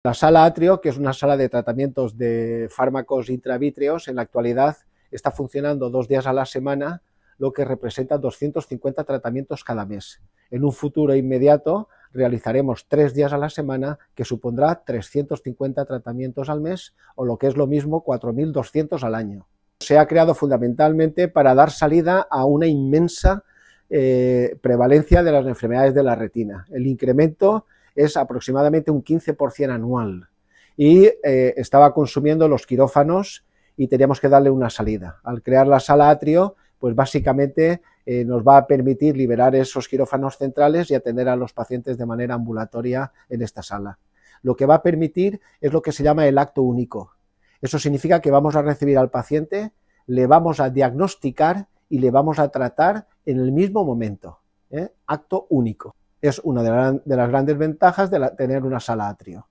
La sala Atrio, que es una sala de tratamientos de fármacos intravítreos, en la actualidad está funcionando 2 días a la semana, lo que representa 250 tratamientos cada mes. En un futuro inmediato realizaremos 3 días a la semana, que supondrá 350 tratamientos al mes, o lo que es lo mismo, 4.200 al año. Se ha creado fundamentalmente para dar salida a una inmensa prevalencia de las enfermedades de la retina. El incremento es aproximadamente un 15% anual y estaba consumiendo los quirófanos y teníamos que darle una salida. Al crear la sala Atrio, pues básicamente nos va a permitir liberar esos quirófanos centrales y atender a los pacientes de manera ambulatoria en esta sala. Lo que va a permitir es lo que se llama el acto único. Eso significa que vamos a recibir al paciente, le vamos a diagnosticar y le vamos a tratar en el mismo momento. Acto único. Es una de las grandes ventajas de tener una sala Atrio.